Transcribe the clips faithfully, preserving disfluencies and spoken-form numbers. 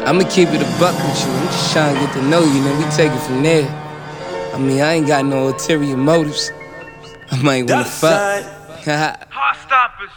I'ma keep it a buck with you. I'm just trying to get to know you, then we take it from there. I mean, I ain't got no ulterior motives. I might wanna fuck. Heart stoppers.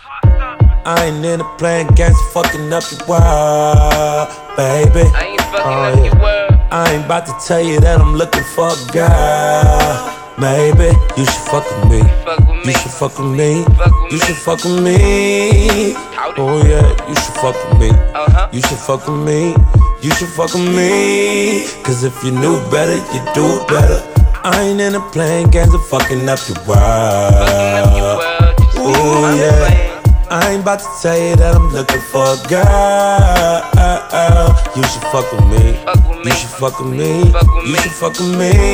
I ain't into playing games, fucking up your world, baby. I ain't fucking oh, up yeah. your world. I ain't about to tell you that I'm looking for a girl. Maybe you should fuck with me. Fuck with me. You should fuck with me. Fuck with you me. should fuck with me. Oh yeah, you should fuck with me. Uh-huh. You should fuck with me. You should fuck with me. Cause if you knew better, you do better. I ain't into playing games of fucking up your world. Fucking up your world. Just Ooh yeah. I ain't about to tell you that I'm looking for a girl. You should fuck with me. Fuck with me. You should fuck with me. Fuck with you me. should fuck with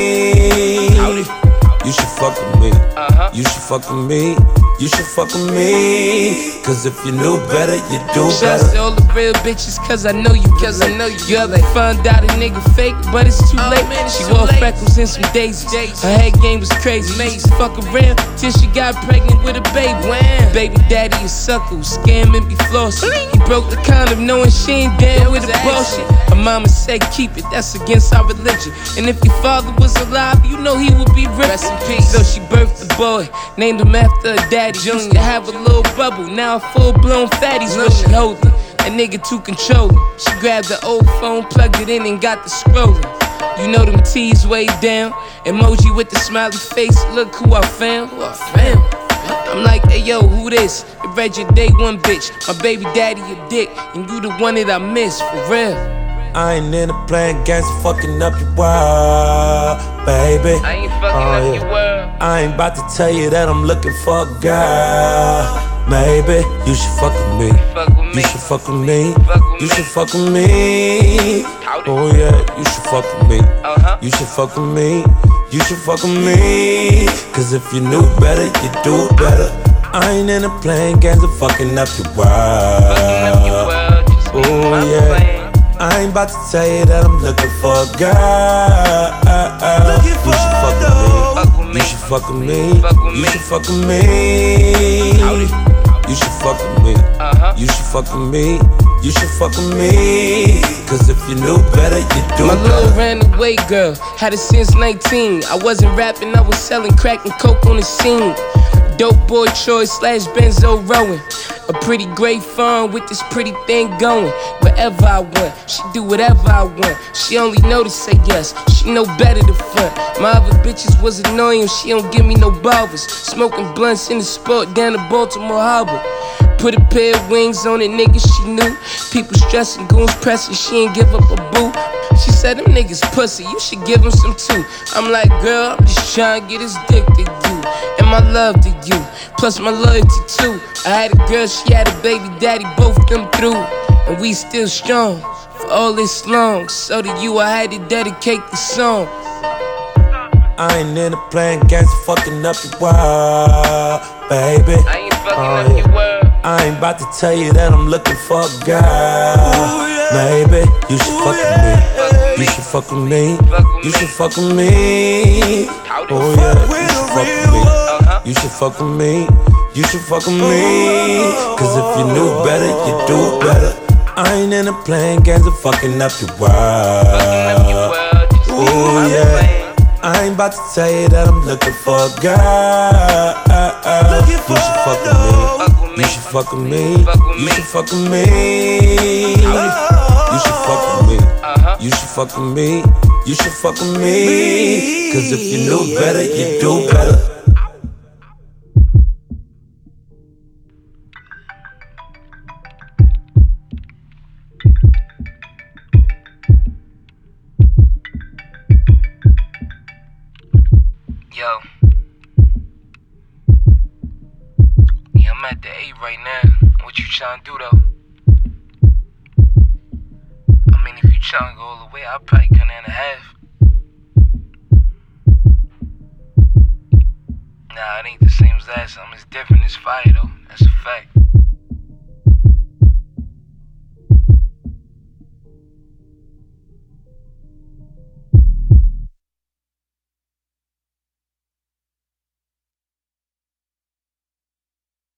me. Howdy. You should fuck with me. Uh-huh. You should fuck with me. You should fuck with me. Cause if you knew better, you do Shouts better. to all the real bitches, cause I know you, cause I know you. You ever found out a nigga fake, but it's too late. She wore freckles and some daisies. Her head game was crazy. Made her fuck around till she got pregnant with a baby. Baby daddy is sucker, scamming be flossing. He broke the condom knowing she ain't down with the bullshit. Her mama said keep it, that's against our religion. And if your father was alive, you know he would be rich. Rest in peace. So she birthed the boy, named him after her daddy. Used to have a little bubble, now a full-blown fatty's what she holding. That nigga too controlling. She grabbed the old phone, plugged it in and got the scrolling. You know them T's way down. Emoji with the smiley face, look who I found. Who I found? I'm like, hey yo, who this? It read your day one bitch. My baby daddy a dick, and you the one that I miss, for real. I ain't into playing games, fucking up your world, baby. I ain't fucking oh, up yeah. your world. I ain't about to tell you that I'm looking for a girl. Maybe you should fuck with me. Fuck with me. You should fuck with me. Fuck with you me. should fuck with me. Howdy. Oh yeah, you should fuck with me. Uh-huh. You should fuck with me. You should fuck with me. Cause if you knew better, you do better. I ain't into playing games of fucking up your world. Fucking up your world. Just leave Oh my yeah. plan. I ain't about to tell you that I'm looking for a girl. Looking for You should fuck a with Fuck with me. me. You should fuck with me. Fuck with You me. should fuck with me. Howdy. You should fuck with me. Uh-huh. You should fuck with me. You should fuck with me. Cause if you knew better, you do My little better. ran away girl, had it since nineteen. I wasn't rapping, I was selling crack and coke on the scene. Dope boy Troy slash Benzo Rowan. A pretty great farm with this pretty thing going. Wherever I went, she do whatever I want. She only know to say yes, she know better to front. My other bitches was annoying, she don't give me no bothers. Smoking blunts in the sport down to Baltimore Harbor. Put a pair of wings on it, nigga, she knew. People stressing, goons pressing, she ain't give up a boo. She said them niggas pussy, you should give them some too. I'm like, girl, I'm just trying to get his dick to you. And my love to you, plus my loyalty too. I had a girl, she had a baby daddy, both them through. And we still strong, for all this long. So to you, I had to dedicate the song. I ain't into playing games, fucking up your world, baby. I ain't fucking Oh, up yeah. your world. I ain't about to tell you that I'm looking for a girl. Maybe you should fuck with me. You should fuck with me. You should fuck with me. Oh yeah, you should fuck with me. You should fuck with me. You should fuck with me. Cause if you knew better, you do better. I ain't into playing games of fucking up your world. Oh yeah. I ain't about to tell you that I'm looking for a girl. You should fuck with me. You should fuck with me. You should fuck with me. You should fuck with me. You should fuck with me. You should fuck with me. Cause if you knew better, you do better. Yo. Yeah, I'm at the eight right now. What you trying to do though? I mean, if you trying to go all the way, I'll probably come in a half. Nah, it ain't the same as that. Something is different. It's fire though. That's a fact.